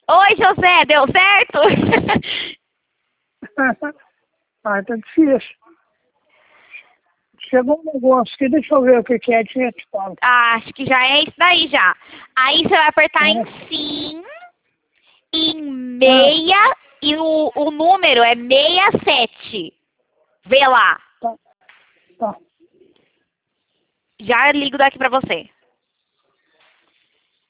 Oi, José, deu certo? Ah, tá difícil. Chegou um negócio aqui, deixa eu ver o que é, eu te falo. Acho que já é isso daí já. Aí você vai apertar em É. sim, em Ah, meia, e o número é 67. Vê lá. tá, tá. Já ligo daqui pra você.